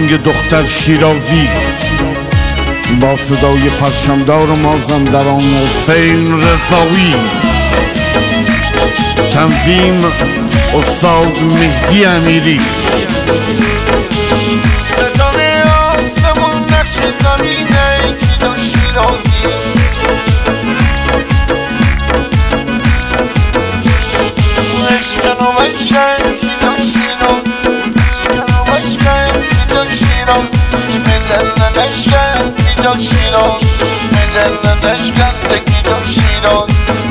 آهنگ دختر شیرازی با صدای پرچمدار مازندران حسین رضایی، تنظیم استاد مهدی امیری. ستاره آسمون نقش زمینه کیجان شیرازی، اشکن و مشکن کیجان شیراز، اشکن و مشکن کیجان شیراز، مدل نشکن کیجان شیراز، مدل نشکن کیجان شیراز،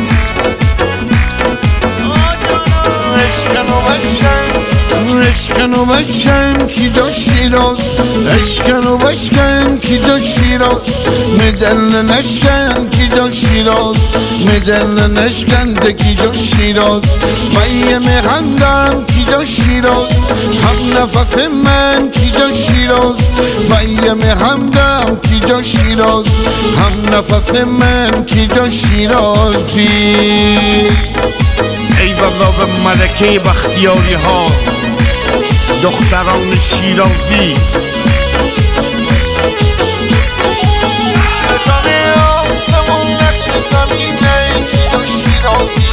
اشکن و مشکن، اشکن و مشکن کیجان شیراز، اشکن و مشکن کیجان شیراز، مدل نشکن کیجان شیراز، مدل نشکن کیجان شیراز، میم خندم کیجان شیراز، هم نفس من کیجان شیراز، میم خندم کیجان شیراز، هم نفس من کیجان شیرازی. ای والا به ملکه بختیاری ها، دختران شیرازی. ستاره آسمون نقش زمینه کیجان شیرازی،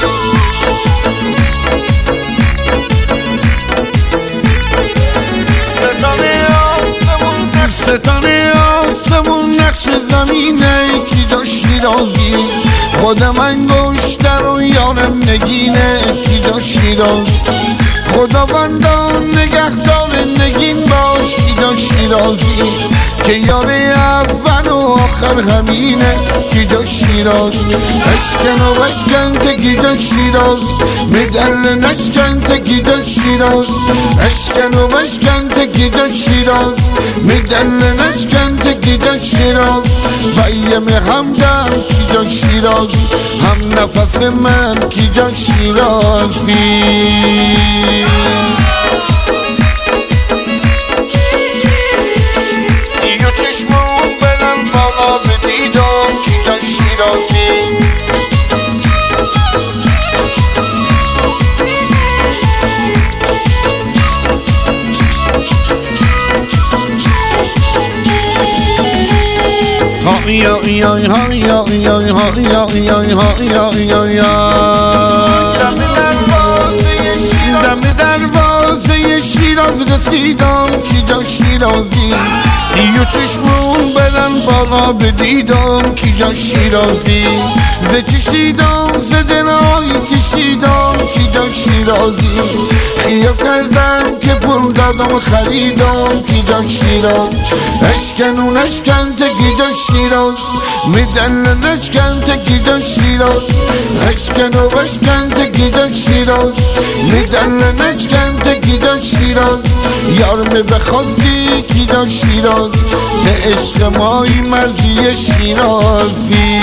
ستاره آسمون نقش زمینه کیجان شیرازی، خودم انگشتر و یارم نگینه کیجان شیرازی، خداوندان نگهدار نگین باش کیجان شیرازی، که یار اول و آخر همینه کیجان شیرازی، اشکن و بشکن کیجان شیرازی، مدل نشکن کیجان شیرازی، اشکن و بشکن کیجان شیرازی، مدل نشکن کیجان شیرازی، بیم همدم کیجان شیرازی، هم نفس من کیجان شیرازی. سیو چشمون بلند بالا بدیدم کیجان شیرازی، دم دروازه شیراز رسیدم کیجان شیرازی، سیو چشمون بلند بالا بدیدم کیجان شیرازی، ز چش دیدم ز دلای کشیدم کیجان شیرازی، خیال کردم که پول دادم خریدم کیجان شیراز، اشکن و نشکن کیجان شیراز، مدل نشکن کیجان شیراز، اشکن و بشکن کیجان شیراز، مدل نشکن کیجان شیراز، یارم بخواستی کیجان شیراز، به عشق مای مرزی شیرازی.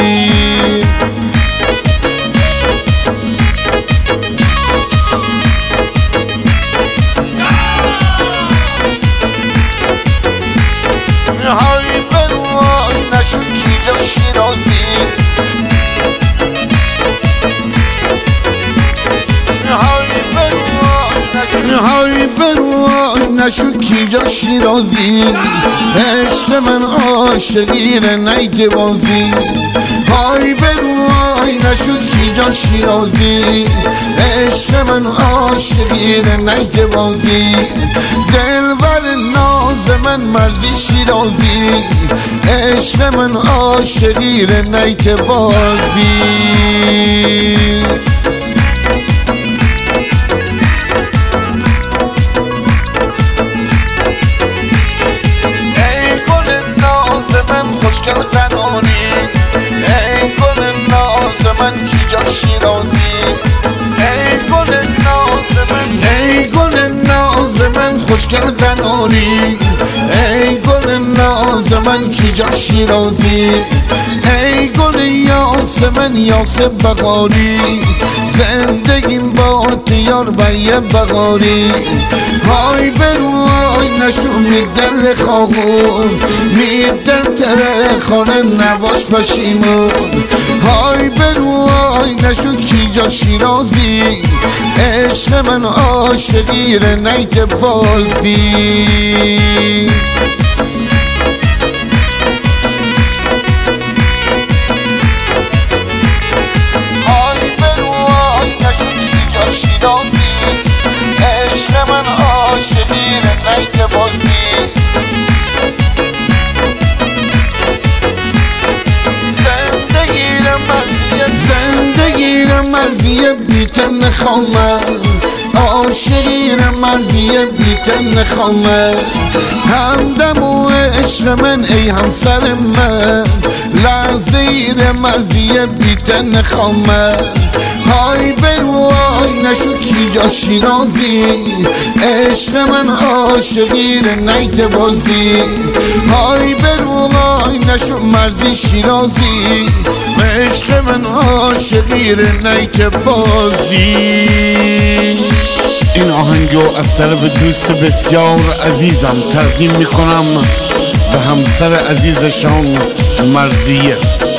های بروای نشد کیجان شیرازی، های بروای نشد کیجان شیرازی، عشق من عاشقی نیت بازی، های بروای نشد کیجان شیرازی، عشق من عاشقی نیت بازی، دلبر ناز من مرزی شیرازی، عشق من عاشقی نیت بازی. خوشگل زنانی، ای گل ناز من کیجان شیرازی، ای گل ناز من، ای گل ناز من خوشگل زنانی، ای گل ناز من کیجان شیرازی، ای گل یاس من یاس بغاری، زندگیم با تیار بی بغاری، های بروای نشو میدل خواهون میدل تره خانه نواش پشیمون های برو های نشو کیجا شیرازی عشق من عاشقیر نیت بازی عشق من عاشقیر نیت بازی زندگی را مرزیه بیتن نخوامد عاشقی را مرزیه بیتن نخوامد همدم و عشق من ای همسر من لحظه را مرزیه بیتن نخوامد های بروای نشو کیجا شیرازی عشق من عاشقی را نیت بازی های بروای نشو مرزی شیرازی عشق من عاشقی را نیت بازی این آهنگو از طرف دوست بسیار عزیزم تقدیم میکنم به همسر عزیزشان مرزیه